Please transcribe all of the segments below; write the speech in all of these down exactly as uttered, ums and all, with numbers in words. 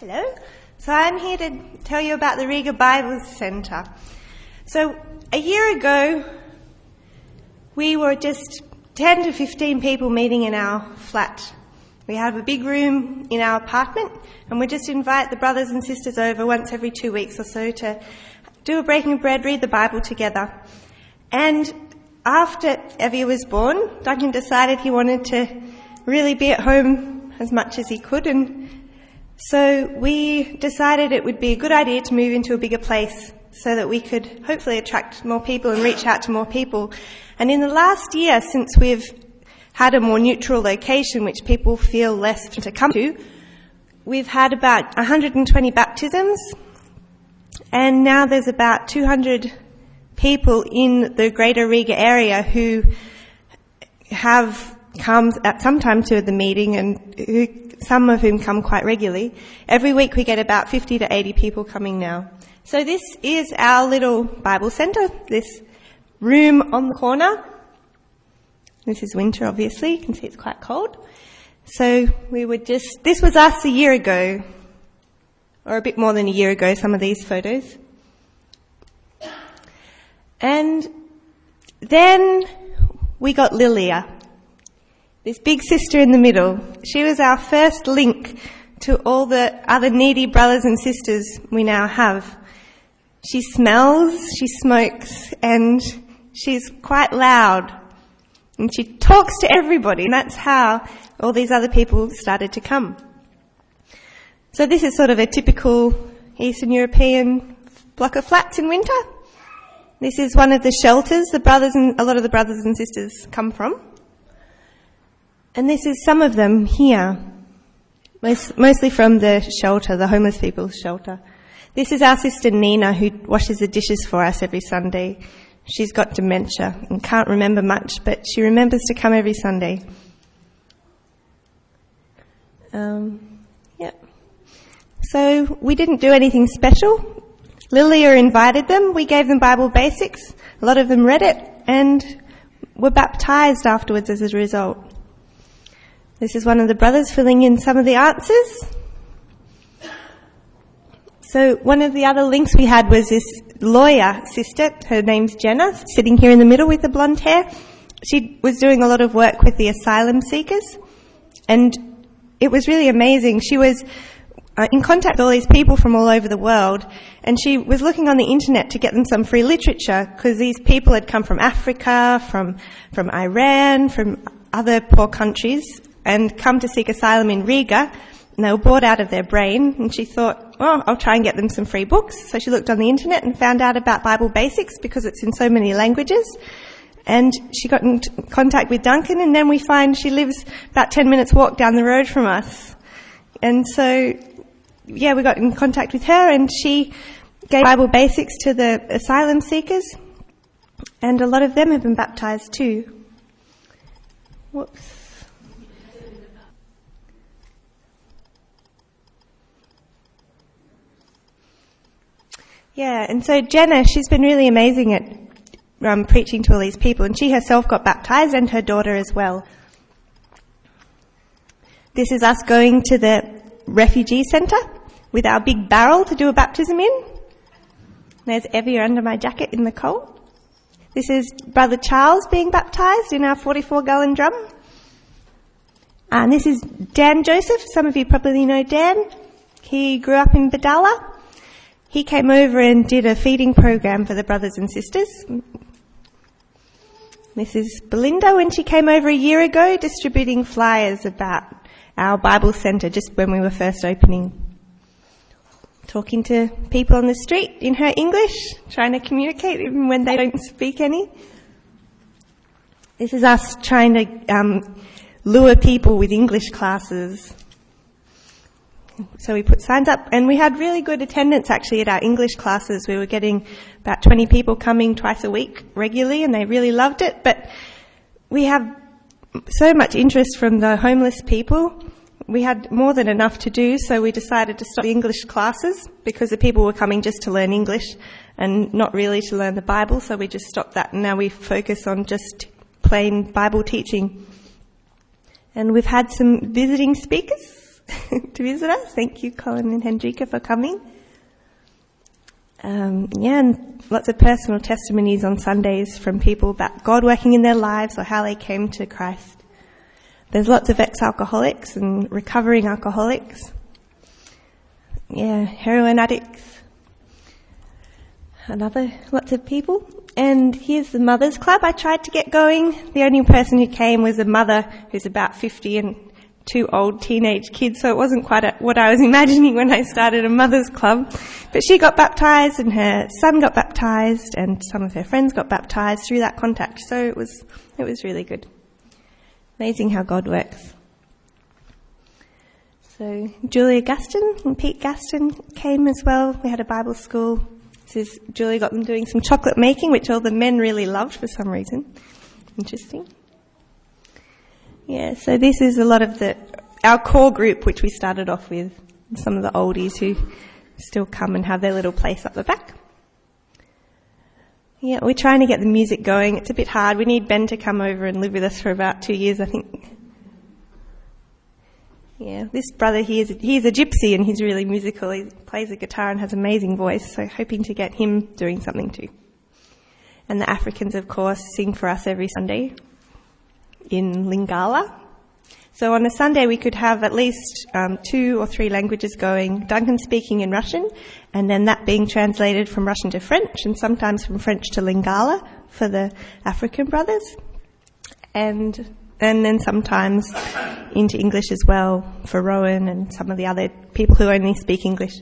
Hello. So I'm here to tell you about the Riga Bible Centre. So a year ago, we were just ten to fifteen people meeting in our flat. We have a big room in our apartment, and we just invite the brothers and sisters over once every two weeks or so to do a breaking of bread, read the Bible together. And after Evie was born, Duncan decided he wanted to really be at home as much as he could, and so we decided it would be a good idea to move into a bigger place so that we could hopefully attract more people and reach out to more people. And in the last year, since we've had a more neutral location which people feel less to come to, we've had about one hundred twenty baptisms, and now there's about two hundred people in the greater Riga area who have come at some time to the meeting, and who, some of whom come quite regularly. Every week we get about fifty to eighty people coming now. So this is our little Bible centre, this room on the corner. This is winter, obviously. You can see it's quite cold. So we would just, this was us a year ago, or a bit more than a year ago, some of these photos. And then we got Lilia, this big sister in the middle. She was our first link to all the other needy brothers and sisters we now have. She smells, she smokes, and she's quite loud. And she talks to everybody, and that's how all these other people started to come. So this is sort of a typical Eastern European block of flats in winter. This is one of the shelters the brothers and a lot of the brothers and sisters come from. And this is some of them here, most, mostly from the shelter, the homeless people's shelter. This is our sister Nina, who washes the dishes for us every Sunday. She's got dementia and can't remember much, but she remembers to come every Sunday. Um, yeah. So we didn't do anything special. Lilia invited them. We gave them Bible basics. A lot of them read it and were baptized afterwards as a result. This is one of the brothers filling in some of the answers. So one of the other links we had was this lawyer sister. Her name's Jenna, sitting here in the middle with the blonde hair. She was doing a lot of work with the asylum seekers, and it was really amazing. She was uh, in contact with all these people from all over the world, and she was looking on the internet to get them some free literature, because these people had come from Africa, from from Iran, from other poor countries, and come to seek asylum in Riga. And they were bored out of their brain, and she thought, oh, I'll try and get them some free books. So she looked on the internet and found out about Bible Basics, because it's in so many languages. And she got in t- contact with Duncan, and then we find she lives about ten minutes walk down the road from us. And so, yeah, we got in contact with her, and she gave Bible Basics to the asylum seekers, and a lot of them have been baptized too. Whoops. Yeah, and so Jenna, she's been really amazing at um, preaching to all these people, and she herself got baptized, and her daughter as well. This is us going to the refugee centre with our big barrel to do a baptism in. There's Evie under my jacket in the cold. This is Brother Charles being baptized in our forty-four gallon drum. And this is Dan Joseph. Some of you probably know Dan. He grew up in Badala. He came over and did a feeding program for the brothers and sisters. This is Belinda when she came over a year ago, distributing flyers about our Bible centre just when we were first opening. Talking to people on the street in her English, trying to communicate even when they don't speak any. This is us trying to um, lure people with English classes. So we put signs up, and we had really good attendance actually at our English classes. We were getting about twenty people coming twice a week regularly, and they really loved it. But we have so much interest from the homeless people. We had more than enough to do, so we decided to stop the English classes because the people were coming just to learn English and not really to learn the Bible, so we just stopped that, and now we focus on just plain Bible teaching. And we've had some visiting speakers. to visit us. Thank you, Colin and Hendrika, for coming. Um, yeah, and lots of personal testimonies on Sundays from people about God working in their lives or how they came to Christ. There's lots of ex-alcoholics and recovering alcoholics. Yeah, heroin addicts. Another, lots of people. And here's the Mothers Club I tried to get going. The only person who came was a mother who's about fifty and two old teenage kids, so it wasn't quite a, what I was imagining when I started a Mothers Club. But she got baptised and her son got baptised and some of her friends got baptised through that contact. So it was, it was really good. Amazing how God works. So Julia Gaston and Pete Gaston came as well. We had a Bible school. This is, Julia got them doing some chocolate making, which all the men really loved for some reason. Interesting. Yeah, so this is a lot of the our core group, which we started off with. Some of the oldies who still come and have their little place up the back. Yeah, we're trying to get the music going. It's a bit hard. We need Ben to come over and live with us for about two years, I think. Yeah, this brother, he is, he's a gypsy and he's really musical. He plays the guitar and has an amazing voice, so hoping to get him doing something too. And the Africans, of course, sing for us every Sunday in Lingala. So on a Sunday we could have at least um, two or three languages going, Duncan speaking in Russian, and then that being translated from Russian to French, and sometimes from French to Lingala for the African brothers. And and then sometimes into English as well for Rowan and some of the other people who only speak English.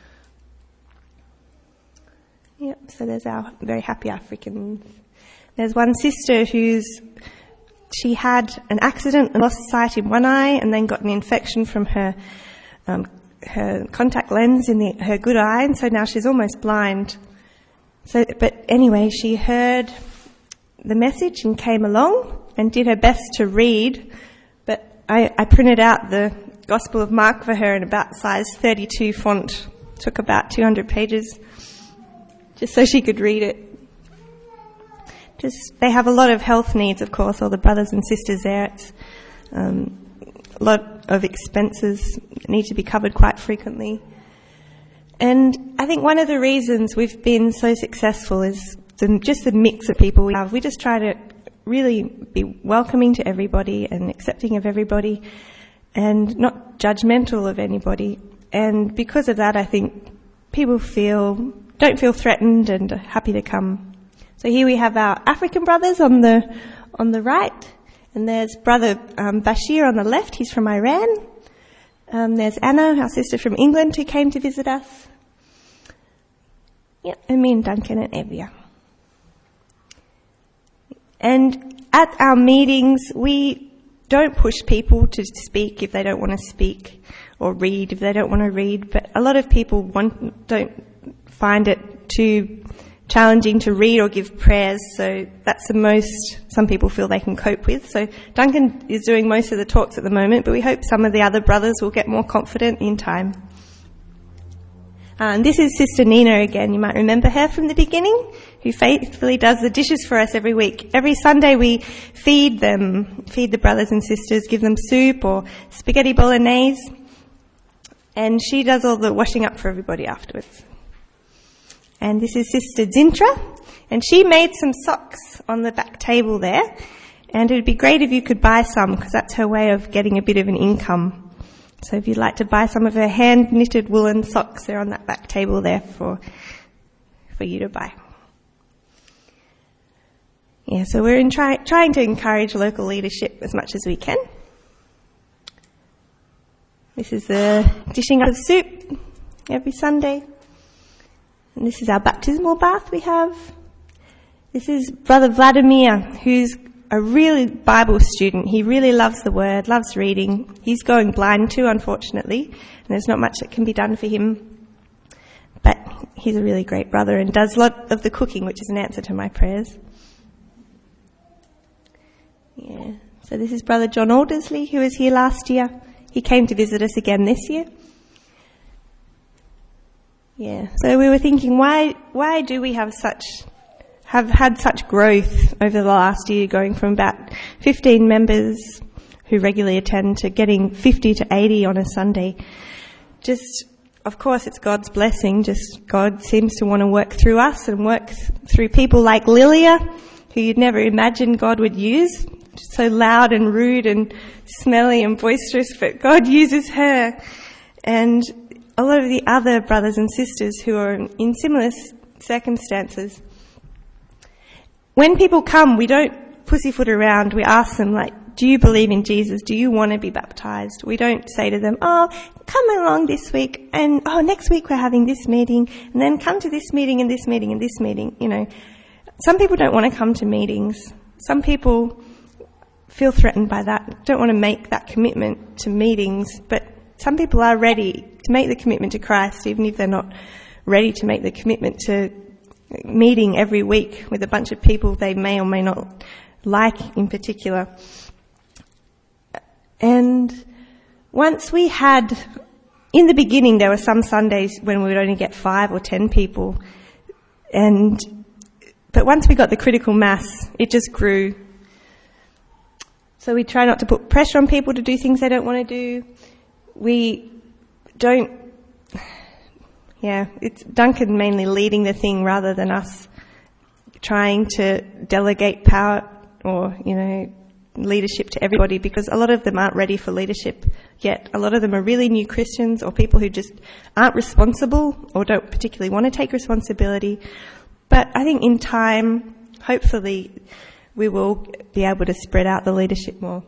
Yep, so there's our very happy Africans. There's one sister who's, she had an accident and lost sight in one eye and then got an infection from her um, her contact lens in the, her good eye, and so now she's almost blind. So, but anyway, she heard the message and came along and did her best to read, but I, I printed out the Gospel of Mark for her in about size thirty-two font. Took about two hundred pages just so she could read it. Just, they have a lot of health needs, of course, all the brothers and sisters there. It's um, a lot of expenses that need to be covered quite frequently. And I think one of the reasons we've been so successful is the, just the mix of people we have. We just try to really be welcoming to everybody and accepting of everybody and not judgmental of anybody. And because of that, I think people feel don't feel threatened and are happy to come. So here we have our African brothers on the on the right, and there's brother um, Bashir on the left. He's from Iran. Um, there's Anna, our sister from England, who came to visit us. Yeah, and me and Duncan and Evia. And at our meetings, we don't push people to speak if they don't want to speak, or read if they don't want to read. But a lot of people want don't find it too challenging to read or give prayers, so that's the most some people feel they can cope with. So Duncan is doing most of the talks at the moment, but we hope some of the other brothers will get more confident in time. Uh, and this is Sister Nina again. You might remember her from the beginning, who faithfully does the dishes for us every week. Every Sunday we feed them, feed the brothers and sisters, give them soup or spaghetti bolognese, and she does all the washing up for everybody afterwards. And this is Sister Zintra, and she made some socks on the back table there, and it would be great if you could buy some, because that's her way of getting a bit of an income. So if you'd like to buy some of her hand-knitted woolen socks, they're on that back table there for for you to buy. Yeah, so we're in try, trying to encourage local leadership as much as we can. This is the dishing up of soup every Sunday. And this is our baptismal bath we have. This is Brother Vladimir, who's a really Bible student. He really loves the Word, loves reading. He's going blind too, unfortunately, and there's not much that can be done for him. But he's a really great brother and does a lot of the cooking, which is an answer to my prayers. Yeah. So this is Brother John Aldersley, who was here last year. He came to visit us again this year. Yeah, so we were thinking, why why do we have such have had such growth over the last year, going from about fifteen members who regularly attend to getting fifty to eighty on a Sunday. Just, of course, it's God's blessing. Just God seems to want to work through us and work th- through people like Lilia, who you'd never imagine God would use. So loud and rude and smelly and boisterous, but God uses her. And a lot of the other brothers and sisters who are in similar circumstances. When people come, we don't pussyfoot around. We ask them, like, do you believe in Jesus? Do you want to be baptized? We don't say to them, oh, come along this week, and oh, next week we're having this meeting, and then come to this meeting and this meeting and this meeting. You know, some people don't want to come to meetings. Some people feel threatened by that, don't want to make that commitment to meetings, but some people are ready to make the commitment to Christ, even if they're not ready to make the commitment to meeting every week with a bunch of people they may or may not like in particular. And once we had, in the beginning there were some Sundays when we would only get five or ten people, and but once we got the critical mass, it just grew. So we try not to put pressure on people to do things they don't want to do. We don't, yeah, it's Duncan mainly leading the thing rather than us trying to delegate power or, you know, leadership to everybody, because a lot of them aren't ready for leadership yet. A lot of them are really new Christians or people who just aren't responsible or don't particularly want to take responsibility. But I think in time, hopefully, we will be able to spread out the leadership more.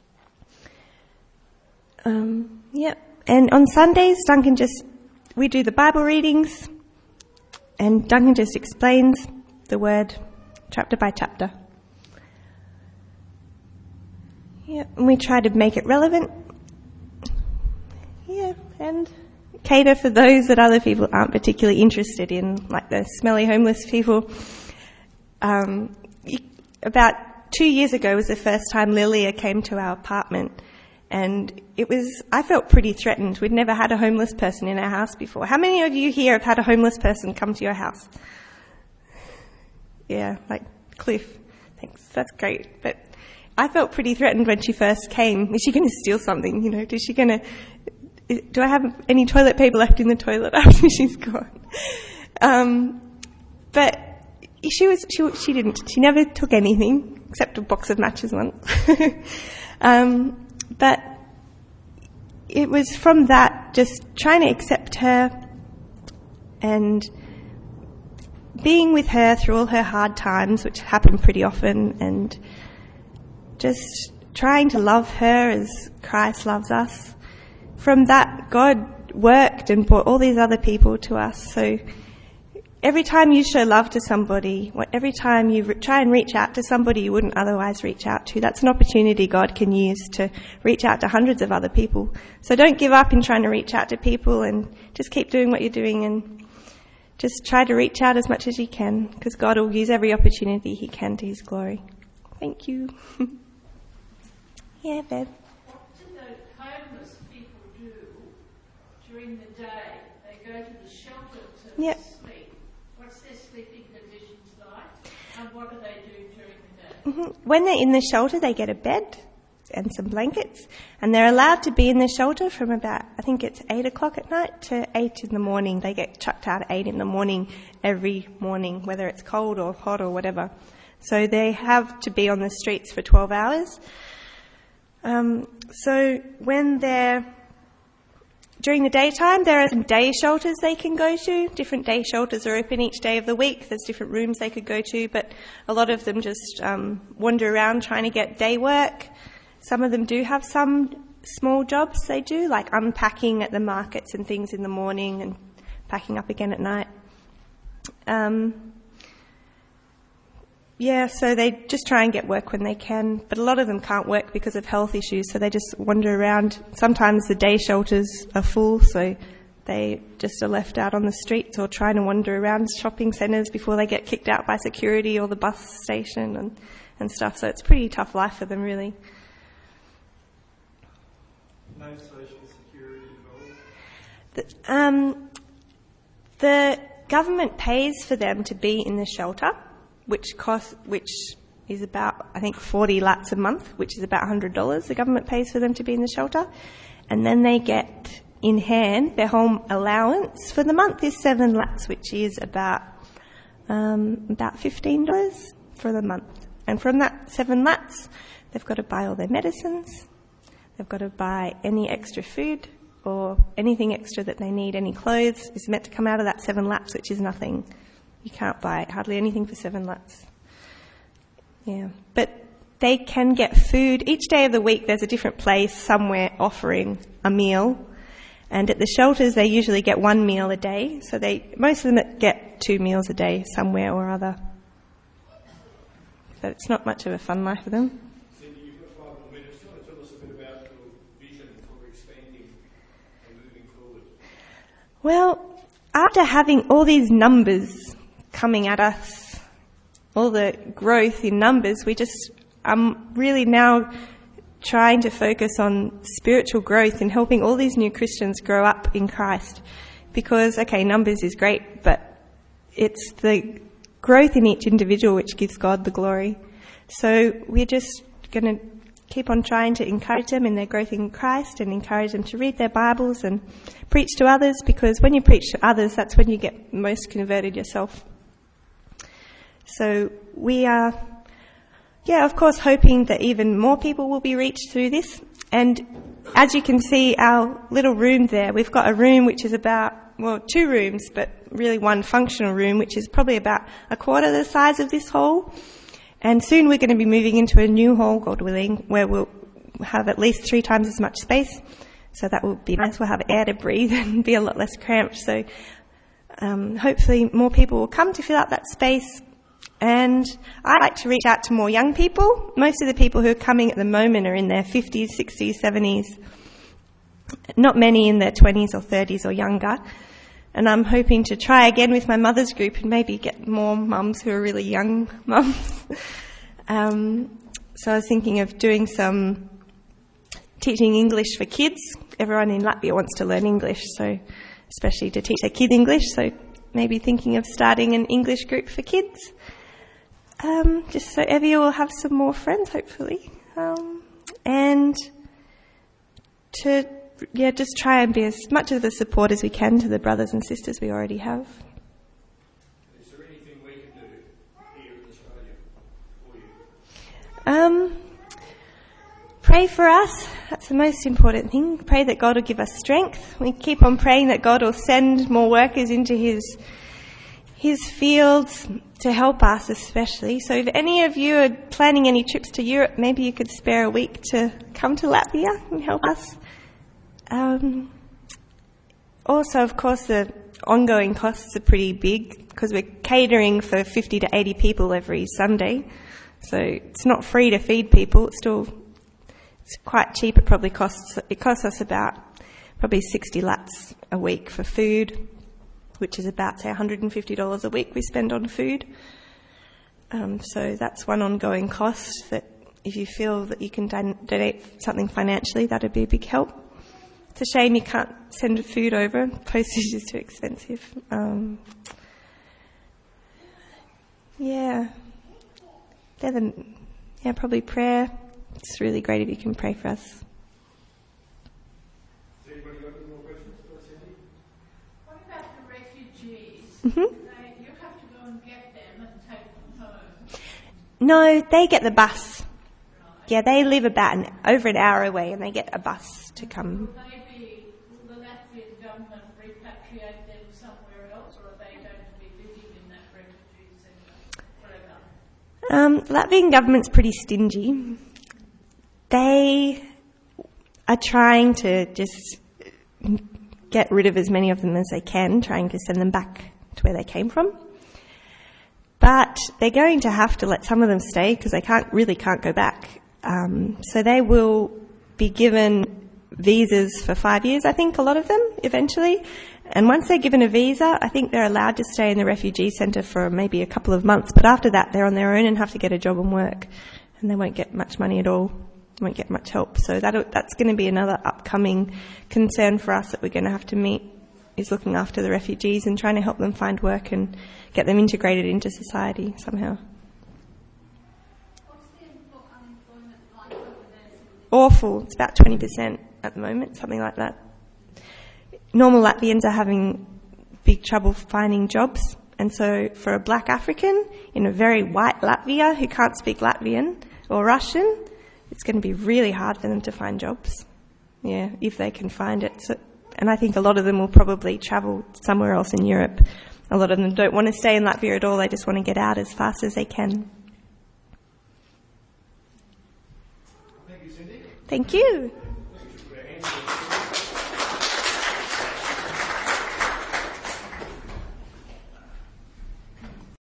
Um, yeah. And on Sundays, Duncan just, we do the Bible readings, and Duncan just explains the word chapter by chapter. Yeah, and we try to make it relevant. Yeah, and cater for those that other people aren't particularly interested in, like the smelly homeless people. Um, about two years ago was the first time Lilia came to our apartment. And it was, I felt pretty threatened. We'd never had a homeless person in our house before. How many of you here have had a homeless person come to your house? Yeah, like Cliff. Thanks, that's great. But I felt pretty threatened when she first came. Is she going to steal something? You know, is she going to, do I have any toilet paper left in the toilet after she's gone? Um, but she was, she, she didn't, she never took anything except a box of matches once. um, But it was from that, just trying to accept her and being with her through all her hard times, which happen pretty often, and just trying to love her as Christ loves us. From that, God worked and brought all these other people to us. So every time you show love to somebody, every time you re- try and reach out to somebody you wouldn't otherwise reach out to, that's an opportunity God can use to reach out to hundreds of other people. So don't give up in trying to reach out to people, and just keep doing what you're doing, and just try to reach out as much as you can, because God will use every opportunity he can to his glory. Thank you. Yeah, Bev. What do the homeless people do during the day? They go to the shelter to Yep. sleep. What's their sleeping conditions like? And what do they do during the day? Mm-hmm. When they're in the shelter, they get a bed and some blankets, and they're allowed to be in the shelter from about, I think it's eight o'clock at night to eight in the morning. They get chucked out at eight in the morning every morning, whether it's cold or hot or whatever. So they have to be on the streets for twelve hours. Um, so when they're during the daytime, there are some day shelters they can go to. Different day shelters are open each day of the week. There's different rooms they could go to, but a lot of them just um, wander around trying to get day work. Some of them do have some small jobs they do, like unpacking at the markets and things in the morning and packing up again at night. Um, yeah, so they just try and get work when they can, but a lot of them can't work because of health issues, so they just wander around. Sometimes the day shelters are full, so they just are left out on the streets or trying to wander around shopping centres before they get kicked out by security or the bus station and, and stuff. So it's a pretty tough life for them, really. No social security involved? The, um, the government pays for them to be in the shelter, which cost, which is about, I think, forty lats a month, which is about one hundred dollars the government pays for them to be in the shelter. And then they get in hand, their home allowance for the month is seven lats, which is about um, about fifteen dollars for the month. And from that seven lats, they've got to buy all their medicines, they've got to buy any extra food or anything extra that they need, any clothes is meant to come out of that seven lats, which is nothing. You can't buy hardly anything for seven lats. Yeah, but they can get food. Each day of the week there's a different place somewhere offering a meal. And at the shelters they usually get one meal a day. So they most of them get two meals a day somewhere or other. So it's not much of a fun life for them. Cindy, you've got five more minutes. Do you want to tell us a bit about your vision for expanding and moving forward? Well, after having all these numbers coming at us, all the growth in numbers, we just, I'm really now trying to focus on spiritual growth and helping all these new Christians grow up in Christ. Because, okay, numbers is great, but it's the growth in each individual which gives God the glory. So we're just going to keep on trying to encourage them in their growth in Christ and encourage them to read their Bibles and preach to others, because when you preach to others, that's when you get most converted yourself. So we are, yeah, of course, hoping that even more people will be reached through this. And as you can see, our little room there, we've got a room which is about, well, two rooms, but really one functional room, which is probably about a quarter the size of this hall. And soon we're going to be moving into a new hall, God willing, where we'll have at least three times as much space. So that will be nice. We'll have air to breathe and be a lot less cramped. So um, hopefully more people will come to fill out that space. And I like to reach out to more young people. Most of the people who are coming at the moment are in their fifties, sixties, seventies. Not many in their twenties or thirties or younger. And I'm hoping to try again with my mother's group and maybe get more mums who are really young mums. um, so I was thinking of doing some teaching English for kids. Everyone in Latvia wants to learn English, so especially to teach their kids English. So maybe thinking of starting an English group for kids. Um, just so Evie will have some more friends, hopefully. Um, and to, yeah, just try and be as much of a support as we can to the brothers and sisters we already have. Is there anything we can do here in Australia for you? Um, pray for us. That's the most important thing. Pray that God will give us strength. We keep on praying that God will send more workers into his his fields to help us especially. So if any of you are planning any trips to Europe, maybe you could spare a week to come to Latvia and help us. Um, also, of course, the ongoing costs are pretty big because we're catering for fifty to eighty people every Sunday. So it's not free to feed people. It's still it's quite cheap. It probably costs, it costs us about probably sixty lats a week for food, which is about, say, one hundred fifty dollars a week we spend on food. Um, so that's one ongoing cost that if you feel that you can don- donate something financially, that would be a big help. It's a shame you can't send food over. Postage is too expensive. Um, yeah. They're the, yeah, probably prayer. It's really great if you can pray for us. Has anybody got any more questions for us, Cindy? What about the refugees? Mm-hmm. They, you have to go and get them and take them home. No, they get the bus. Yeah, they live about an, over an hour away and they get a bus to come. Will they be, will the Latvian government repatriate them somewhere else, or are they going to be living in that refugee centre forever? Um, the Latvian government's pretty stingy. They are trying to just get rid of as many of them as they can, trying to send them back to where they came from. But they're going to have to let some of them stay because they can't really can't go back. Um, so they will be given visas for five years, I think, a lot of them, eventually. And once they're given a visa, I think they're allowed to stay in the refugee centre for maybe a couple of months. But after that, they're on their own and have to get a job and work. And they won't get much money at all, won't get much help. So that that's going to be another upcoming concern for us that we're going to have to meet, is looking after the refugees and trying to help them find work and get them integrated into society somehow. awful. It's about twenty percent at the moment, something like that. Normal Latvians are having big trouble finding jobs. And so for a black African in a very white Latvia who can't speak Latvian or Russian, it's going to be really hard for them to find jobs. Yeah, if they can find it. So, and I think a lot of them will probably travel somewhere else in Europe. A lot of them don't want to stay in Latvia at all. They just want to get out as fast as they can. Thank you, Cindy. Thank you.